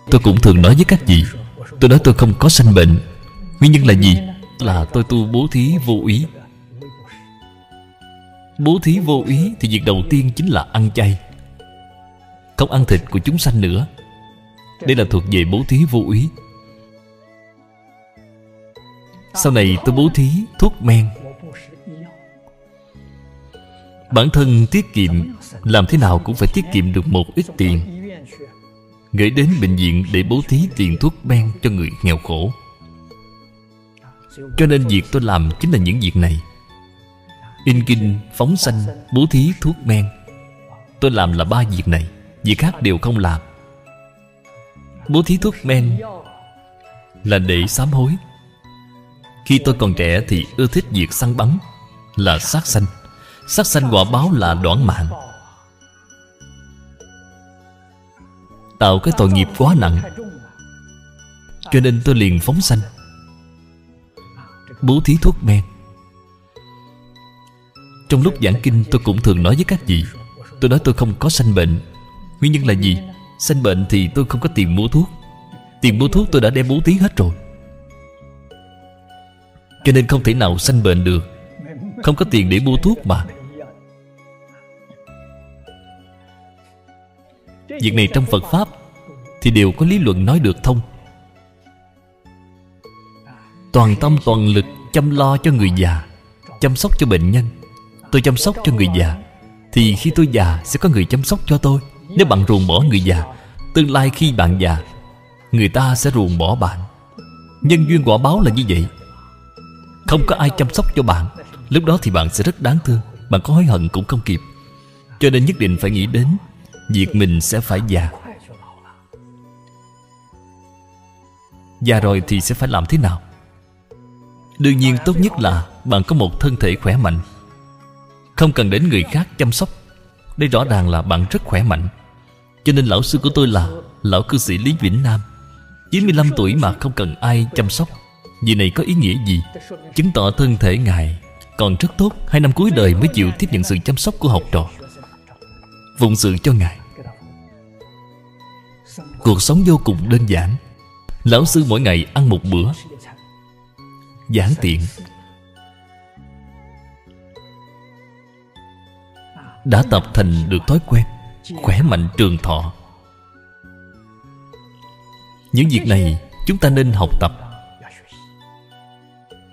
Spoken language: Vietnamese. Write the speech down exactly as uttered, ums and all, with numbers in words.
tôi cũng thường nói với các vị. Tôi nói tôi không có sanh bệnh. Nguyên nhân là gì? Là tôi tu bố thí vô úy. Bố thí vô úy thì việc đầu tiên chính là ăn chay, không ăn thịt của chúng sanh nữa. Đây là thuộc về bố thí vô úy. Sau này tôi bố thí thuốc men. Bản thân tiết kiệm, làm thế nào cũng phải tiết kiệm được một ít tiền, gửi đến bệnh viện để bố thí tiền thuốc men cho người nghèo khổ. Cho nên việc tôi làm chính là những việc này: in kinh, phóng sanh, bố thí thuốc men. Tôi làm là ba việc này, việc khác đều không làm. Bố thí thuốc men là để sám hối. Khi tôi còn trẻ thì ưa thích việc săn bắn, là sát sanh. Sát sanh quả báo là đoản mạng, tạo cái tội nghiệp quá nặng. Cho nên tôi liền phóng sanh, bố thí thuốc men. Trong lúc giảng kinh tôi cũng thường nói với các vị. Tôi nói tôi không có sanh bệnh. Nguyên nhân là gì? Sanh bệnh thì tôi không có tiền mua thuốc. Tiền mua thuốc tôi đã đem bố thí hết rồi, cho nên không thể nào sanh bệnh được. Không có tiền để mua thuốc mà. Việc này trong Phật Pháp thì đều có lý luận nói được thông. Toàn tâm toàn lực chăm lo cho người già, chăm sóc cho bệnh nhân. Tôi chăm sóc cho người già thì khi tôi già sẽ có người chăm sóc cho tôi. Nếu bạn ruồng bỏ người già, tương lai khi bạn già, người ta sẽ ruồng bỏ bạn. Nhân duyên quả báo là như vậy. Không có ai chăm sóc cho bạn, lúc đó thì bạn sẽ rất đáng thương. Bạn có hối hận cũng không kịp. Cho nên nhất định phải nghĩ đến việc mình sẽ phải già. Già rồi thì sẽ phải làm thế nào? Đương nhiên tốt nhất là bạn có một thân thể khỏe mạnh, không cần đến người khác chăm sóc. Đây rõ ràng là bạn rất khỏe mạnh. Cho nên lão sư của tôi là lão cư sĩ Lý Vĩnh Nam, chín mươi lăm tuổi mà không cần ai chăm sóc. Vì này có ý nghĩa gì? Chứng tỏ thân thể Ngài còn rất tốt. Hai năm cuối đời mới chịu tiếp nhận sự chăm sóc của học trò, phụng sự cho Ngài. Cuộc sống vô cùng đơn giản. Lão sư mỗi ngày ăn một bữa, giản tiện, đã tập thành được thói quen, khỏe mạnh trường thọ. Những việc này chúng ta nên học tập.